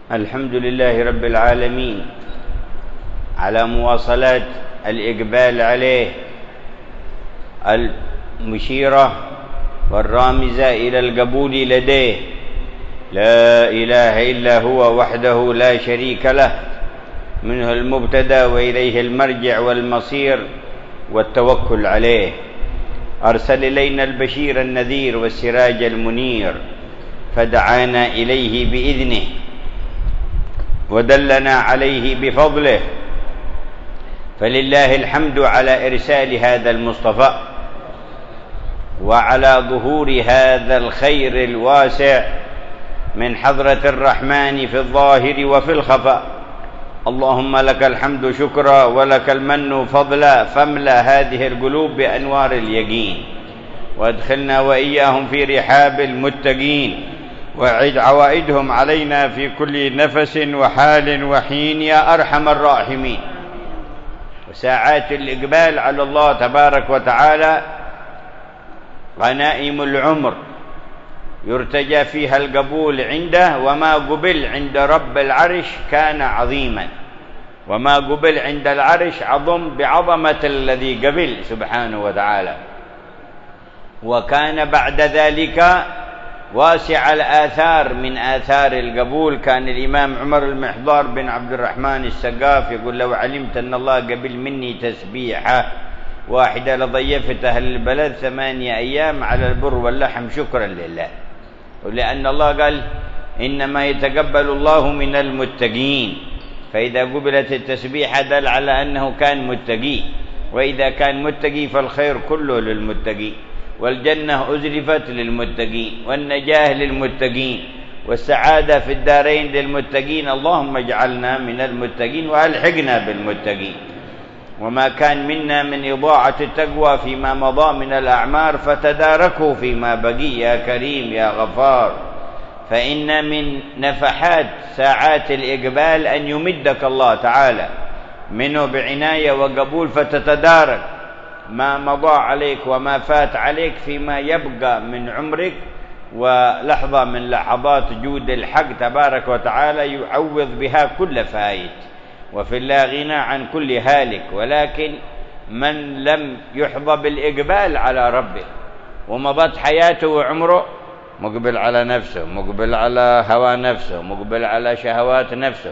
الحمد لله رب العالمين على مواصلات الإقبال عليه المشيرة والرامزة إلى القبول لديه. لا إله إلا هو وحده لا شريك له، منه المبتدأ وإليه المرجع والمصير والتوكل عليه. أرسل إلينا البشير النذير والسراج المنير، فدعانا إليه بإذنه ودلنا عليه بفضله، فلله الحمد على إرسال هذا المصطفى وعلى ظهور هذا الخير الواسع من حضرة الرحمن في الظاهر وفي الخفاء. اللهم لك الحمد شكرا ولك المن فضلا، فاملأ هذه القلوب بأنوار اليقين، وادخلنا وإياهم في رحاب المتقين، وعد عوائدهم علينا في كل نفس وحال وحين يا أرحم الراحمين. وساعات الإقبال على الله تبارك وتعالى غنائم العمر يرتجى فيها القبول عنده، وما قبل عند رب العرش كان عظيما، وما قبل عند العرش عظم بعظمة الذي قبل سبحانه وتعالى. وكان بعد ذلك واسع الآثار. من آثار القبول كان الإمام عمر المحضار بن عبد الرحمن السقاف يقول: لو علمت أن الله قبل مني تسبيحة واحدة لضيفت أهل البلد 8 أيام على البر واللحم شكرا لله. ولأن الله قال: إنما يتقبل الله من المتقين، فإذا قبلت التسبيحة دل على أنه كان متقي، وإذا كان متقي فالخير كله للمتقين، والجنة أزلفت للمتقين، والنجاة للمتقين، والسعادة في الدارين للمتقين. اللهم اجعلنا من المتقين وألحقنا بالمتقين. وما كان منا من إضاعة التقوى فيما مضى من الأعمار فتداركوا فيما بقي يا كريم يا غفار. فإن من نفحات ساعات الإقبال أن يمدك الله تعالى منه بعناية وقبول، فتتدارك ما مضى عليك وما فات عليك فيما يبقى من عمرك، ولحظة من لحظات جود الحق تبارك وتعالى يعوض بها كل فائت، وفي الله غنى عن كل هالك. ولكن من لم يحظى بالإقبال على ربه ومضت حياته وعمره مقبل على نفسه، مقبل على هوى نفسه، مقبل على شهوات نفسه،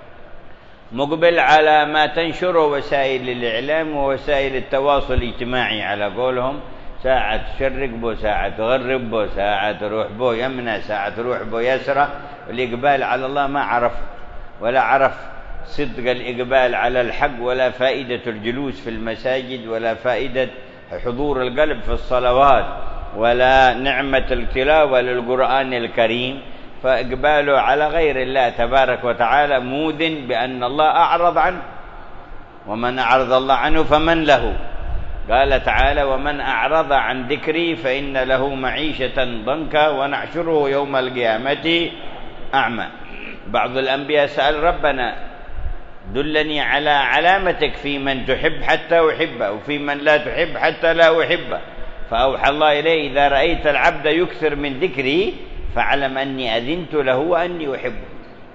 مقبل على ما تنشره وسائل الإعلام ووسائل التواصل الاجتماعي، على قولهم ساعة تشرق بو، ساعة تغرب بو، ساعة تروح بو يمنى، ساعة تروح بو يسرى. الإقبال على الله ما عرف، ولا عرف صدق الإقبال على الحق، ولا فائدة الجلوس في المساجد، ولا فائدة حضور القلب في الصلوات، ولا نعمة التلاوة للقرآن الكريم. فإقباله على غير الله تبارك وتعالى موذن بأن الله أعرض عنه، ومن أعرض الله عنه فمن له. قال تعالى: ومن أعرض عن ذكري فإن له معيشة ضنكا ونحشره يوم القيامة أعمى. بعض الأنبياء سأل ربنا: دلني على علامتك في من تحب حتى أحبه، وفي من لا تحب حتى لا أحبه. فأوحى الله إليه: إذا رأيت العبد يكثر من ذكري فاعلم أني أذنت له وأني أحبه،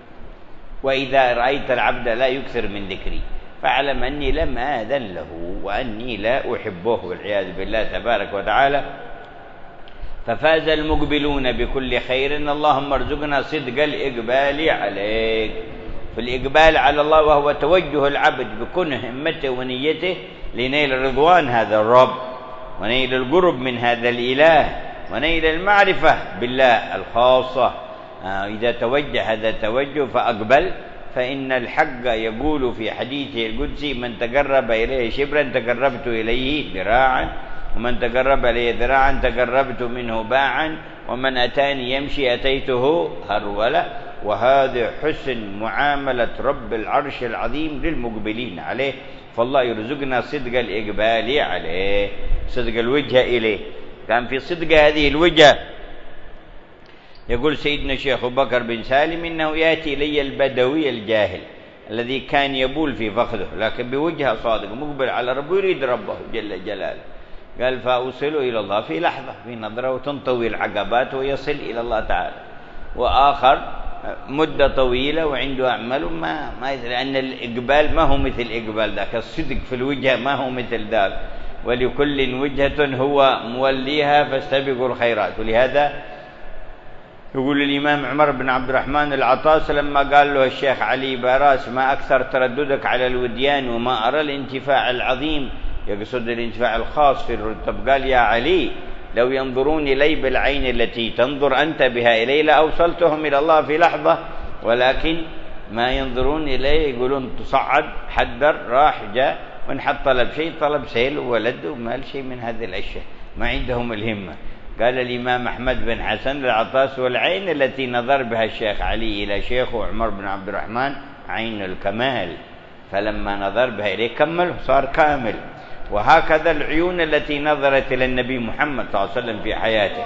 وإذا رأيت العبد لا يكثر من ذكري فاعلم أني لم آذن له وأني لا أحبه، والعياذ بالله تبارك وتعالى. ففاز المقبلون بكل خير. اللهم ارزقنا صدق الإقبال عليك. في الإقبال على الله وهو توجه العبد بكل همته ونيته لنيل رضوان هذا الرب، ونيل القرب من هذا الإله، ونيل المعرفة بالله الخاصة. إذا توجه هذا التوجه فأقبل، فإن الحق يقول في حديثه القدسي: من تقرب إليه شبرا تقربت إليه ذراعا، ومن تقرب إليه ذراعا تقربت منه باعا، ومن أتاني يمشي أتيته هرولة. وهذا حسن معاملة رب العرش العظيم للمقبلين عليه. فالله يرزقنا صدق الإقبال عليه، صدق الوجه إليه. كان في صدق هذه الوجه يقول سيدنا الشيخ أبو بكر بن سالم: إنه يأتي إلي البدوي الجاهل الذي كان يبول في فخذه، لكن بوجه صادق مقبل على ربه يريد ربه جل جلاله. قال: فأوصله إلى الله في لحظة، في نظرة، وتنطوي العقبات ويصل إلى الله تعالى. وآخر مدة طويلة وعنده أعمال لأن الإقبال ما هو مثل إقبال ذاك، الصدق في الوجهة ما هو مثل ذاك، ولكل وجهة هو موليها فاستبقوا الخيرات. ولهذا يقول الإمام عمر بن عبد الرحمن العطاس لما قال له الشيخ علي باراس: ما أكثر ترددك على الوديان وما أرى الانتفاع العظيم، يقصد الانتفاع الخاص في الرتب، قال: يا علي، لو ينظرون إلي بالعين التي تنظر أنت بها إلي لأوصلتهم إلى الله في لحظة، ولكن ما ينظرون إلي، يقولون تصعد، حدر، راح، جاء، وإن حط طلب شيء طلب سيل وولد ومال شيء من هذه الأشياء، ما عندهم الهمة. قال الإمام أحمد بن حسن العطاس: والعين التي نظر بها الشيخ علي إلى شيخه عمر بن عبد الرحمن عين الكمال، فلما نظر بها إليه كمله صار كامل. وهكذا العيون التي نظرت إلى النبي محمد صلى الله عليه وسلم في حياته،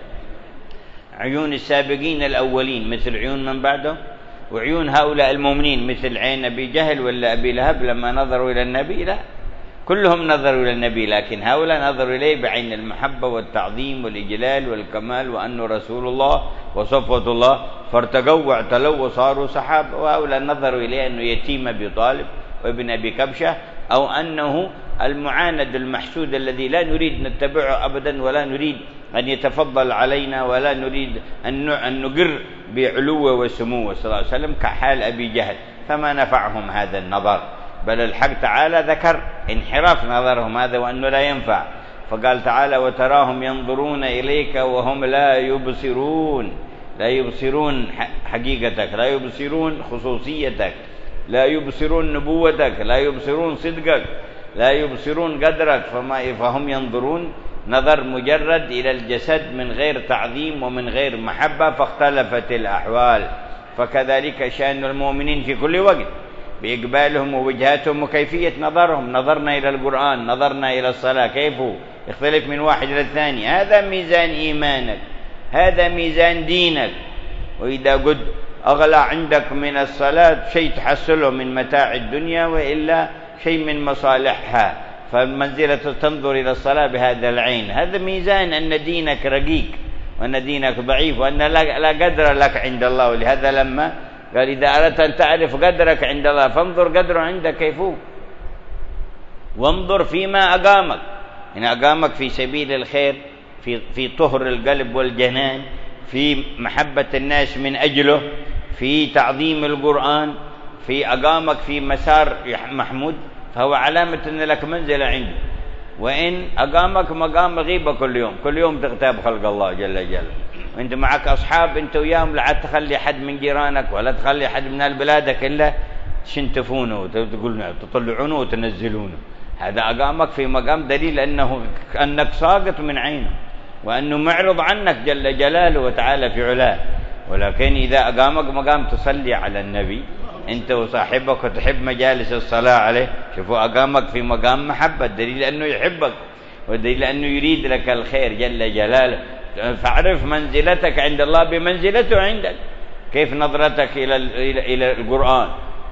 عيون السابقين الأولين مثل عيون من بعده، وعيون هؤلاء المؤمنين مثل عين أبي جهل ولا أبي لهب لما نظروا إلى النبي، لا، كلهم نظروا إلى النبي، لكن هؤلاء نظروا إليه بعين المحبة والتعظيم والإجلال والكمال، وأنه رسول الله وصفوة الله، فارتقوا واعتلوا وصاروا سحابة. وهؤلاء نظروا إليه أنه يتيم أبي طالب وابن أبي كبشة، أو أنه المعاند المحسود الذي لا نريد نتبعه أبدا، ولا نريد أن يتفضل علينا، ولا نريد أن نقر بعلوه وسموه صلى الله عليه وسلم كحال أبي جهل، فما نفعهم هذا النظر، بل الحق تعالى ذكر انحراف نظرهم هذا وأنه لا ينفع، فقال تعالى: وتراهم ينظرون إليك وهم لا يبصرون، لا يبصرون حقيقتك، لا يبصرون خصوصيتك، لا يبصرون نبوتك، لا يبصرون صدقك، لا يبصرون قدرك، فهم ينظرون نظر مجرد إلى الجسد من غير تعظيم ومن غير محبة، فاختلفت الأحوال. فكذلك شأن المؤمنين في كل وقت بإقبالهم ووجهاتهم وكيفية نظرهم. نظرنا إلى القرآن، نظرنا إلى الصلاة، كيف يختلف من واحد إلى الثاني. هذا ميزان إيمانك، هذا ميزان دينك. وإذا قد أغلى عندك من الصلاة شيء تحصله من متاع الدنيا، وإلا شيء من مصالحها، فمنزلة تنظر إلى الصلاة بهذا العين، هذا ميزان أن دينك رقيق وأن دينك ضعيف وأن لا قدر لك عند الله. ولهذا لما قال: إذا أردت أن تعرف قدرك عند الله فانظر قدره عندك كيف هو، وانظر فيما أقامك، إن أقامك في سبيل الخير، في طهر القلب والجنان، في محبة الناس من أجله، في تعظيم القرآن، في أقامك في مسار محمود، فهو علامة أن لك منزلة عنده. وإن أقامك مقام غيبة كل يوم تغتاب خلق الله جل جلاله، وانت معك أصحاب انت وياهم لا تخلي حد من جيرانك ولا تخلي حد من بلادك إلا تشنتفونه وتقولون تطلعونه وتنزلونه، هذا أقامك في مقام دليل أنك ساقط من عينه، وأنه معرض عنك جل جلاله وتعالى في علاه. ولكن إذا أقامك مقام تصلي على النبي أنت وصاحبك وتحب مجالس الصلاة عليه، شوفوا أقامك في مقام محبة، دليل أنه يحبك ودليل أنه يريد لك الخير جل جلاله. فاعرف منزلتك عند الله بمنزلته عندك، كيف نظرتك إلى القرآن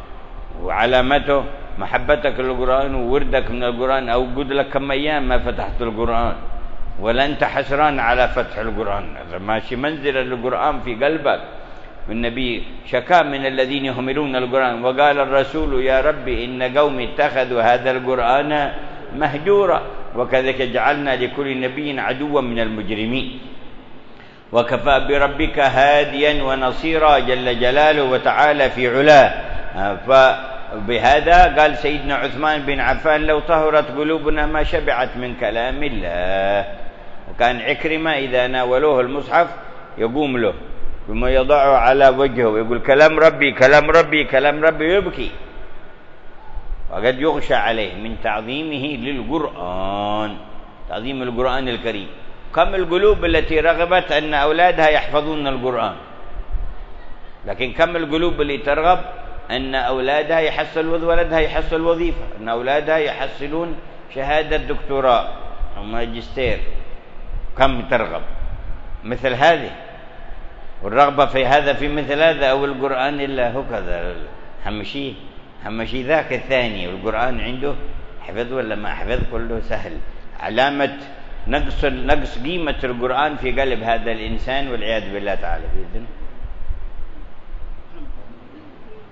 وعلامته محبتك للقرآن ووردك من القرآن. أو قد لك كم أيام ما فتحت القرآن ولا أنت حسران على فتح القرآن، ماشي منزل القرآن في قلبك. والنبي شكا من الذين يهملون القرآن، وقال الرسول: يا ربي إن قومي اتخذوا هذا القرآن مهجورا، وكذلك جعلنا لكل نبي عدوا من المجرمين، وكفى بربك هاديا ونصيرا جل جلاله وتعالى في علاه. فبهذا قال سيدنا عثمان بن عفان: لو طهرت قلوبنا ما شبعت من كلام الله. وكان عكرمة إذا ناولوه المصحف يقوم له ثم يضعه على وجهه ويقول: كلام ربي كلام ربي كلام ربي، يبكي، وقد يغشى عليه من تعظيمه للقرآن، تعظيم القرآن الكريم. كم القلوب التي رغبت أن أولادها يحفظون القرآن، لكن كم القلوب اللي ترغب أن أولادها ولدها يحصل وظيفة، أن أولادها يحصلون شهادة دكتوراه أو ماجستير. كم ترغب مثل هذه، والرغبة في هذا في مثل هذا أو القرآن إلا هو كذا همشي ذاك الثاني، والقرآن عنده حفظ ولا ما حفظ كله سهل. علامة نقص قيمة القرآن في قلب هذا الإنسان والعياذ بالله تعالى بإذن.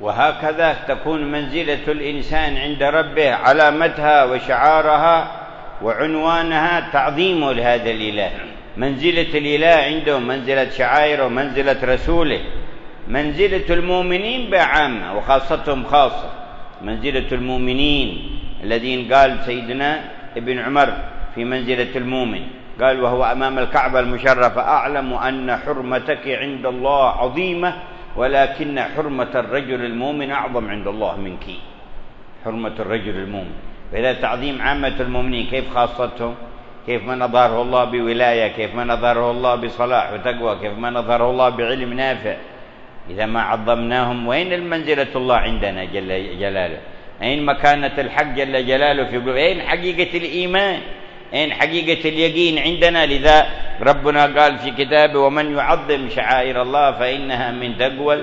وهكذا تكون منزلة الإنسان عند ربه علامتها وشعارها وعنوانها تعظيمه لهذا الإله. منزلة الإله عنده منزلة شعائره ومنزلة رسوله. منزلة المؤمنين بعامة وخاصتهم خاصة. منزلة المؤمنين الذين قال سيدنا ابن عمر في منزلة المؤمن، قال وهو أمام الكعبة المشرفة: أعلم أن حرمتك عند الله عظيمة، ولكن حرمة الرجل المؤمن أعظم عند الله منك. حرمة الرجل المؤمن. فإذا تعظيم عامة المؤمنين كيف خاصتهم؟ كيف ما نظره الله بولاية، كيف ما نظره الله بصلاح وتقوى، كيف ما نظره الله بعلم نافع. إذا ما عظمناهم وين المنزلة الله عندنا جل جلاله؟ أين مكانة الحق جل جلاله في قلوب؟ أين حقيقة الإيمان؟ أين حقيقة اليقين عندنا؟ لذا ربنا قال في كتابه: ومن يعظم شعائر الله فإنها من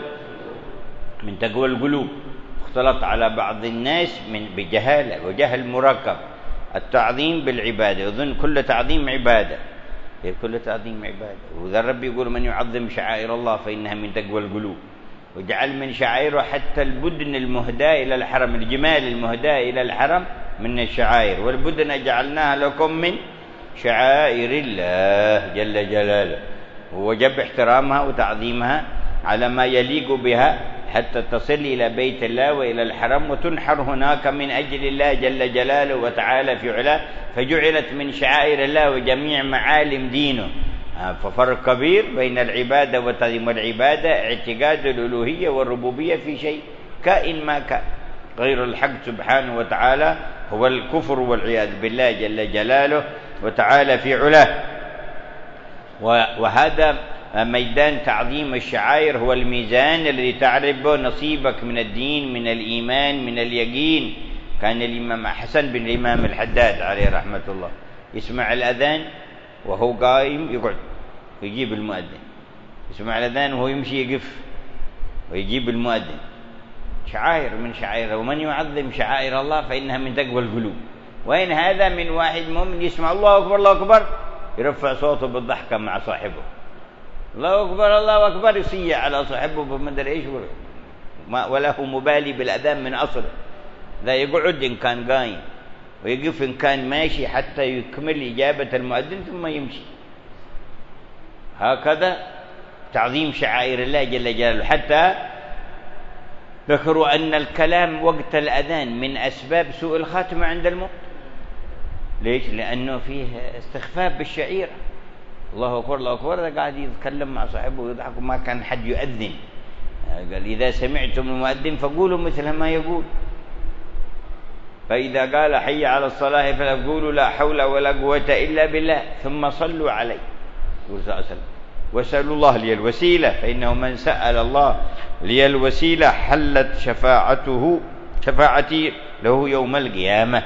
تقوى القلوب. اختلط على بعض الناس بجهالة وجهل مركب التعظيم بالعبادة، يظن كل تعظيم عبادة، كل تعظيم عبادة. وذا الرب يقول: من يعظم شعائر الله فإنها من تقوى القلوب. وجعل من شعائره حتى البدن المهداة إلى الحرم، الجمال المهداة إلى الحرم من الشعائر. والبدن جعلناها لكم من شعائر الله جل جلاله. ووجب احترامها وتعظيمها على ما يليق بها حتى تصل إلى بيت الله وإلى الحرم وتنحر هناك من أجل الله جل جلاله وتعالى في علاه، فجعلت من شعائر الله وجميع معالم دينه. ففرق كبير بين العبادة والتعظيم. والعبادة اعتقاد الألوهية والربوبية في شيء كائن ما كان، غير الحق سبحانه وتعالى هو الكفر والعياذ بالله جل جلاله وتعالى في علاه. وهذا ميدان تعظيم الشعائر هو الميزان الذي تعرف به نصيبك من الدين، من الإيمان، من اليقين. كان الإمام حسن بن الإمام الحداد عليه رحمة الله يسمع الأذان وهو قائم يقعد ويجيب المؤذن، يسمع الأذان وهو يمشي يقف ويجيب المؤذن. شعائر من شعائر. ومن يعظم شعائر الله فإنها من تقوى القلوب. وين هذا من واحد مؤمن يسمع الله أكبر الله أكبر يرفع صوته بالضحكة مع صاحبه، الله أكبر الله أكبر، يصيح على صاحبه بمدري إيش، ولا هو مبالي بالأذان من أصله. لا يقعد إن كان قايم ويقف إن كان ماشي حتى يكمل إجابة المؤذن ثم يمشي. هكذا تعظيم شعائر الله جل جلاله. حتى ذكروا أن الكلام وقت الأذان من أسباب سوء الخاتمة عند الموت. ليش؟ لأنه فيه استخفاف بالشعيرة. الله أكبر الله أكبر، قاعد يتكلم مع صاحبه ويضحك وما كان حد يؤذن. قال: إذا سمعتم المؤذن فقولوا مثل ما يقول. فإذا قال: حي على الصلاة فقولوا: لا حول ولا قوة إلا بالله، ثم صلوا عليه صلى الله عليه وسلم وسألوا الله لي الوسيلة، فإنه من سأل الله لي الوسيلة حلت شفاعتي له يوم القيامة.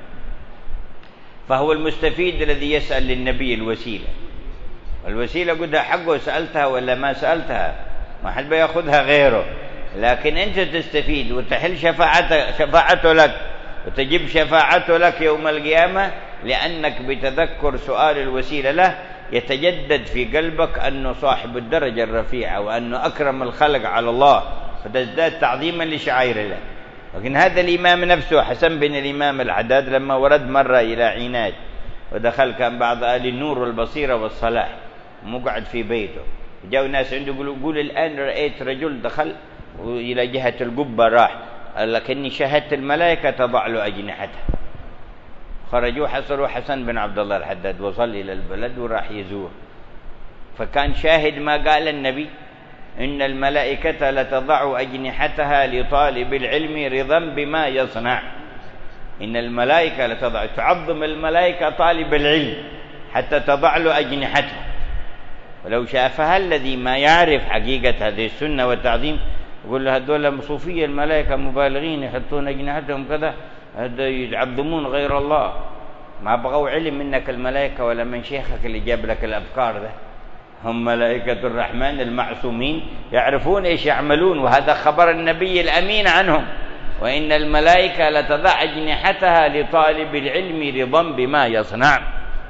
فهو المستفيد الذي يسأل للنبي الوسيلة. الوسيلة قدها حقه، سألتها ولا ما سألتها ما حد بياخذها غيره، لكن أنت تستفيد وتحل شفاعته لك وتجيب شفاعته لك يوم القيامة، لأنك بتذكر سؤال الوسيلة له يتجدد في قلبك أنه صاحب الدرجة الرفيعة وأنه أكرم الخلق على الله، فتزداد تعظيما لشعائر الله. لكن هذا الإمام نفسه حسن بن الإمام الحداد لما ورد مرة إلى عناد ودخل، كان بعض أهل النور والبصيرة والصلاح مقعد في بيته، جاءوا ناس عنده يقول الآن رأيت رجل دخل إلى جهة القبة راح، لكني شاهدت الملائكة تضع له أجنحتها. خرجوا حصلوا حسن بن عبد الله الحداد وصل إلى البلد وراح يزور، فكان شاهد ما قال النبي: إن الملائكة لتضع أجنحتها لطالب العلم رضا بما يصنع. إن الملائكة لتضع، تعظم الملائكة طالب العلم حتى تضع له أجنحتها. ولو شافها الذي ما يعرف حقيقة هذه السنة والتعظيم يقول له: هذول صوفية الملائكة مبالغين يحطون أجنحتهم كذا، هذا يعظمون غير الله، ما بغوا علم منك الملائكة ولا من شيخك اللي جاب لك الأفكار ده. هم ملائكة الرحمن المعصومين يعرفون إيش يعملون، وهذا خبر النبي الأمين عنهم: وإن الملائكة لتضع أجنحتها لطالب العلم رضا بما يصنع.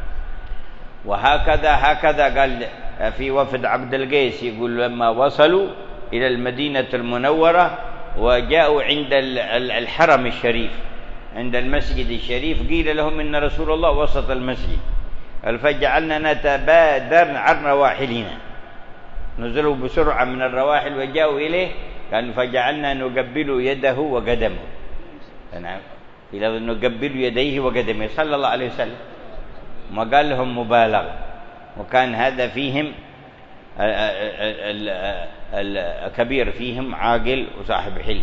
وهكذا قال في وفد عبد القيس، يقول: لما وصلوا إلى المدينة المنورة وجاءوا عند الحرم الشريف، عند المسجد الشريف، قيل لهم إن رسول الله وسط المسجد، قال فجعلنا نتبادر عن رواحلنا، نزلوا بسرعة من الرواحل وجاءوا إليه، قال فجعلنا نقبل يده وقدمه، إلى نقبل يديه وقدمه صلى الله عليه وسلم، ما قال لهم مبالغة. وكان هذا فيهم الكبير فيهم عاقل وصاحب حلم،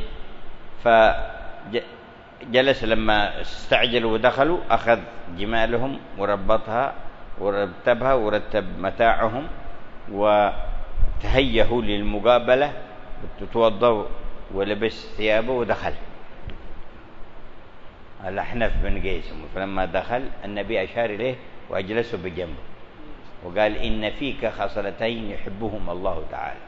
فجلس لما استعجلوا ودخلوا أخذ جمالهم وربطها ورتبها ورتب متاعهم وتهيهوا للمقابلة، توضوا ولبس ثيابه ودخل. الأحنف بن قيس، فلما دخل النبي أشار إليه وأجلسه بجنبه وقال إن فيك خصلتين يحبهما الله تعالى.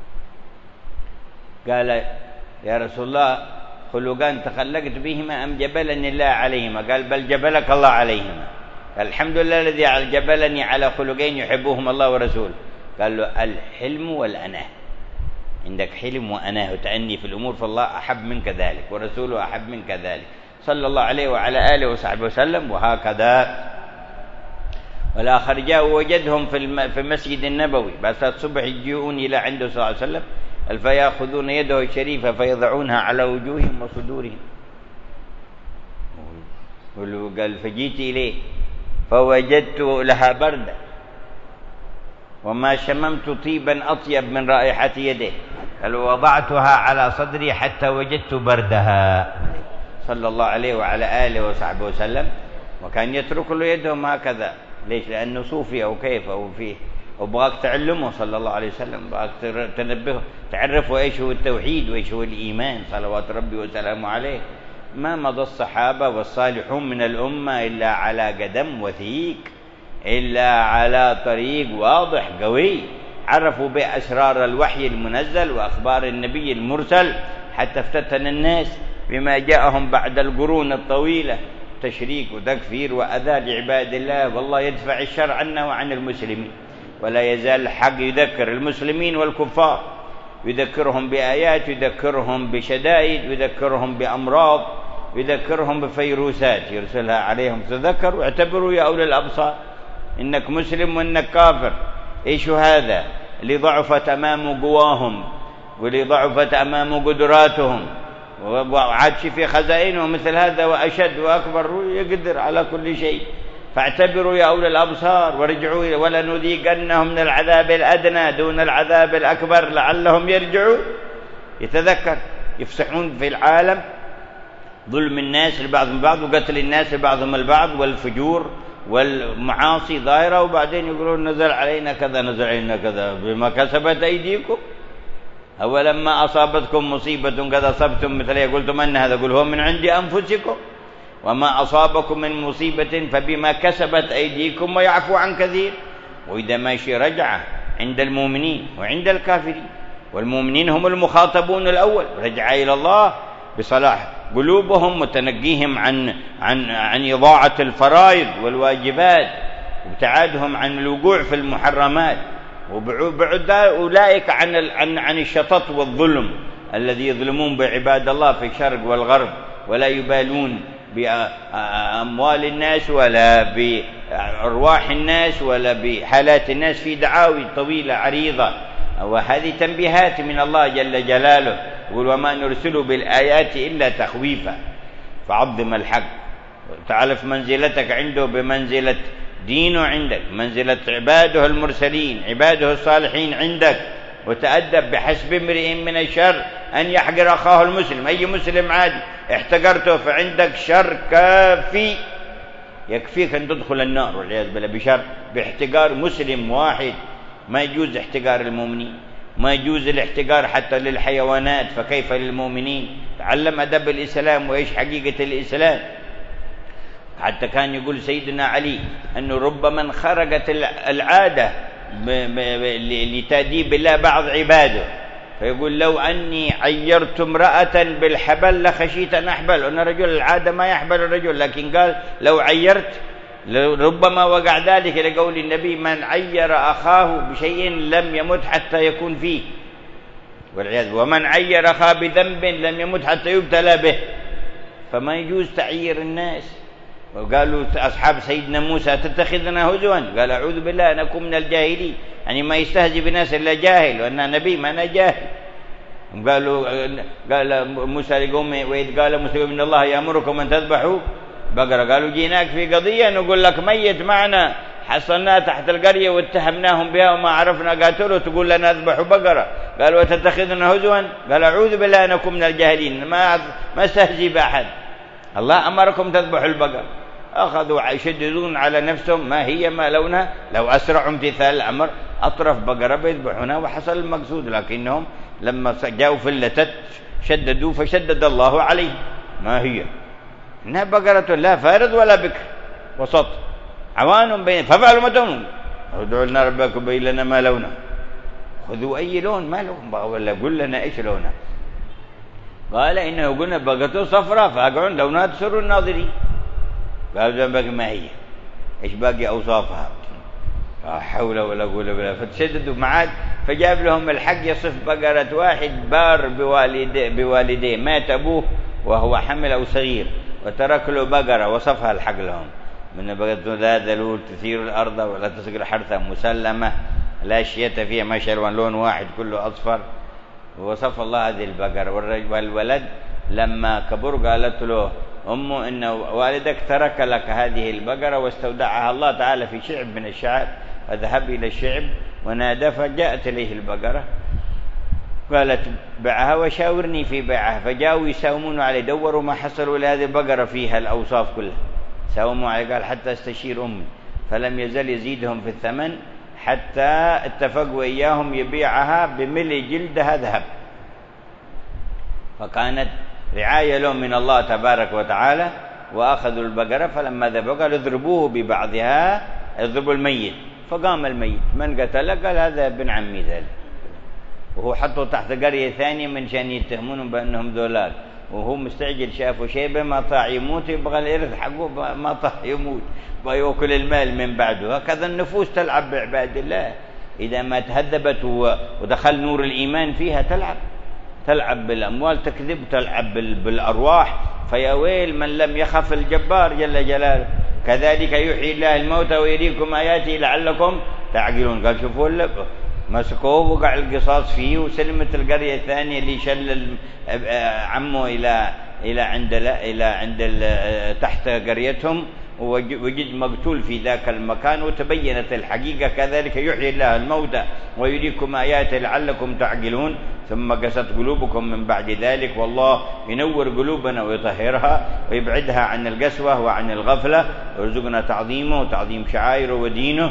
قال يا رسول الله خلقان تخلقت بهما أم جبلني الله عليهما؟ قال بل جبلك الله عليهما. قال الحمد لله الذي جبلني على خلقين يحبهما الله ورسوله. قال له الحلم والأناه، عندك حلم وأناه وتأني في الأمور، فالله أحب منك ذلك ورسوله أحب منك ذلك صلى الله عليه وعلى آله وصحبه وسلم. وهكذا. والآخر جاء ووجدهم في المسجد النبوي بعد صلاة الصبح، يجيئون إلى عنده صلى الله عليه وسلم فيأخذون يده الشريفة فيضعونها على وجوههم وصدورهم. قال فجيت إليه فوجدت لها بردة وما شممت طيبا أطيب من رائحة يده. قال وضعتها على صدري حتى وجدت بردها صلى الله عليه وعلى آله وصحبه وسلم. وكان يترك له يدهم هكذا. ليش؟ لأنه صوفي أو كيف أو فيه، وبغاك تعلمه صلى الله عليه وسلم، بغاك تنبهه تعرفوا إيش هو التوحيد وإيش هو الإيمان صلوات ربي وسلامه عليه. ما مضى الصحابة والصالحون من الأمة إلا على قدم وثيق، إلا على طريق واضح قوي، عرفوا بأسرار الوحي المنزل وأخبار النبي المرسل، حتى افتتن الناس بما جاءهم بعد القرون الطويلة، تشريك وتكفير وأذى لعباد الله. والله يدفع الشر عنا وعن المسلمين، ولا يزال الحق يذكر المسلمين والكفار، يذكرهم بآيات، يذكرهم بشدائد، يذكرهم بأمراض، يذكرهم بفيروسات يرسلها عليهم. تذكروا واعتبروا يا أولي الأبصار، إنك مسلم وإنك كافر. إيش هذا اللي ضعفت أمام قواهم واللي ضعفت أمام قدراتهم وعادش في خزائنهم مثل هذا وأشد وأكبر، يقدر على كل شيء. فاعتبروا يا أولي الأبصار وارجعوا، ولنذيقنهم من العذاب الأدنى دون العذاب الأكبر لعلهم يرجعون. يتذكر يفسحون في العالم ظلم الناس لبعضهم البعض وقتل الناس لبعضهم البعض والفجور والمعاصي ظاهرة، وبعدين يقولون نزل علينا كذا نزل علينا كذا بما كسبت أيديكم. أولما أصابتكم مصيبة قد أصبتم مثلها قلتم أن هذا، قل هو من عند أنفسكم وما أصابكم من مصيبة فبما كسبت أيديكم ويعفو عن كثير. وإذا ماشي رجعة عند المؤمنين وعند الكافرين، والمؤمنين هم المخاطبون الأول، رجع إلى الله بصلاح قلوبهم وتنقيهم عن إضاعة الفرائض والواجبات وابتعادهم عن الوقوع في المحرمات، وبعد أولئك عن الشطط والظلم الذي يظلمون بعباد الله في الشرق والغرب، ولا يبالون بأموال الناس ولا بأرواح الناس ولا بحالات الناس في دعاوي طويلة عريضة. وهذه تنبيهات من الله جل جلاله، يقول وما نرسل بالآيات إلا تخويفا. فعظم الحق، تعرف منزلتك عنده بمنزلة دينه عندك، منزلة عباده المرسلين عباده الصالحين عندك، وتأدب بحسب امرئ من الشر أن يحقر أخاه المسلم. أي مسلم عادي احتقرته فعندك شر كافي يكفيك أن تدخل النار والعياذ بالله بشر باحتقار مسلم واحد. ما يجوز احتقار المؤمنين، ما يجوز الاحتقار حتى للحيوانات، فكيف للمؤمنين؟ تعلم أدب الإسلام وإيش حقيقة الإسلام. حتى كان يقول سيدنا علي أنه ربما خرجت العادة لتأديب الله بعض عباده، فيقول لو أني عيرت امرأة بالحبل لخشيت أن أحبل. أن رجل العادة ما يحبل الرجل، لكن قال لو عيرت ربما وقع ذلك لقول النبي من عير أخاه بشيء لم يمت حتى يكون فيه. والعياذ. ومن عير أخاه بذنب لم يمت حتى يبتلى به، فما يجوز تعيير الناس. وقالوا أصحاب سيدنا موسى تتخذنا هزوا، قال أعوذ بالله أن أكون من الجاهلين، يعني ما يستهزئ بناس إلا جاهل، وأنا نبي ما أنا جاهل. قال موسى لقومه وإذ قال موسى إن الله يأمركم أن تذبحوا بقرة، قالوا جيناك في قضية نقول لك ميت معنا حصلناه تحت القرية واتهمناهم بها وما عرفنا قاتله، تقول لنا اذبحوا بقرة. قال وتتخذنا هزوا، قال أعوذ بالله أن أكون من الجاهلين، ما استهزئ بأحد، الله أمركم تذبحوا البقر. أخذوا يشددون على نفسهم ما هي ما لونها، لو أسرعوا امتثال الأمر أطرف بقرة بيذبحونها وحصل المقصود، لكنهم لما جاءوا فلتت شددوا فشدد الله عليهم. ما هي إنها بقرة لا فارض ولا بكر وسط عوان بين ففعلوا ما تؤمرون ادعوا لنا ربكم بين لنا ما لونه، خذوا أي لون ما لون ولا قل لنا إيش لونه. قال إنه قلنا بقرة صفراء فاقع لونها تسر الناظرين. قالوا باقي ما هي إيش باقي أوصافها، لا حول ولا قوة إلا بالله. فتشددوا معاد، فجاب لهم الحق يصف بقرة واحد بار بوالديه مات أبوه وهو حمل أو صغير وترك له بقرة وصفها الحق لهم من بقرة لا ذلول تثير الأرض ولا تسقي حرثا مسلمة لا شية فيها ما شلون لون واحد كله أصفر، وصف الله هذه البقرة. والولد لما كبر قالت له أمه إن والدك ترك لك هذه البقرة واستودعها الله تعالى في شعب من الشعب، فذهب إلى الشعب ونادى فجاءت إليه البقرة، قالت بعها وشاورني في بيعها. فجاءوا يساومون عليه، دوروا ما حصلوا لهذه البقرة فيها الأوصاف كلها، ساوموا عليه. قال حتى استشير أمي، فلم يزل يزيدهم في الثمن حتى اتفقوا إياهم يبيعها بملء جلدها ذهب. فكانت رعاية لهم من الله تبارك وتعالى. وأخذوا البقرة فلما ذبحوا قالوا اضربوه ببعضها، اضربوا الميت. فقام الميت، من قتله؟ قال هذا ابن عمي ذلك، وهو حطه تحت قرية ثانية من شان يتهمونهم بأنهم ذولال، وهو مستعجل شافوا شيبة ما طاع يموت يبغى الإرث حقه ما طاع يموت ويأكل المال من بعده. هكذا النفوس تلعب بعباد الله، إذا ما تهذبت ودخل نور الإيمان فيها تلعب بالأموال، تكذب، تلعب بالأرواح. فيا ويل من لم يخف الجبار جل جلاله. كذلك يحيي الله الموتى ويريكم آياته لعلكم تعقلون. قال شوفوا مسكوه وقع القصاص فيه، وسلمت القرية الثانية اللي شل عمه إلى عند تحت قريتهم، ووجد مقتول في ذاك المكان، وتبينت الحقيقة. كذلك يحيي الله الموتى ويريكم آياته لعلكم تعقلون. ثم قست قلوبكم من بعد ذلك، والله ينور قلوبنا ويطهرها ويبعدها عن القسوة وعن الغفلة، ويرزقنا تعظيمه وتعظيم شعائره ودينه.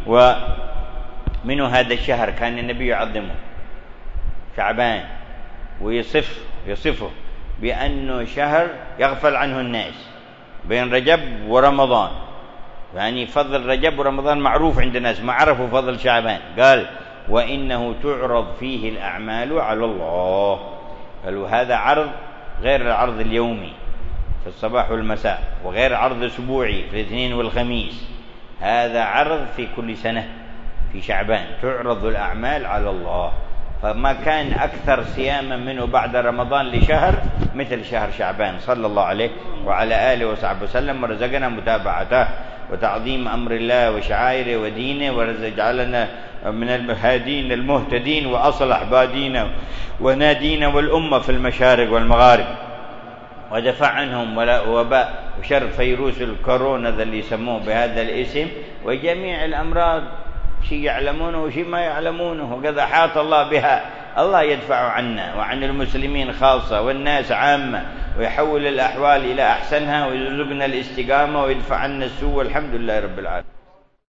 ومنه هذا الشهر كان النبي يعظمه شعبان، ويصفه بأنه شهر يغفل عنه الناس بين رجب ورمضان، يعني فضل رجب ورمضان معروف عند الناس، ما عرفوا فضل شعبان. قال وإنه تعرض فيه الأعمال على الله. قالوا هذا عرض غير العرض اليومي في الصباح والمساء، وغير عرض أسبوعي في الاثنين والخميس، هذا عرض في كل سنة في شعبان تعرض الأعمال على الله. فما كان أكثر صياما منه بعد رمضان لشهر مثل شهر شعبان، صلى الله عليه وعلى آله وصحبه وسلم، ورزقنا متابعته وتعظيم أمر الله وشعائره ودينه، ورزقنا من الهادين المهتدين، وأصلح بادينا ونادينا والأمة في المشارق والمغارب، ودفع عنهم وباء وشر فيروس الكورونا ذا اللي يسموه بهذا الاسم، وجميع الأمراض شيء يعلمونه وشيء ما يعلمونه، وقد أحاط الله بها. الله يدفع عنا وعن المسلمين خاصة والناس عامة، ويحول الأحوال إلى أحسنها، ويرزقنا الاستقامة، ويدفع عنا السوء، والحمد لله رب العالمين.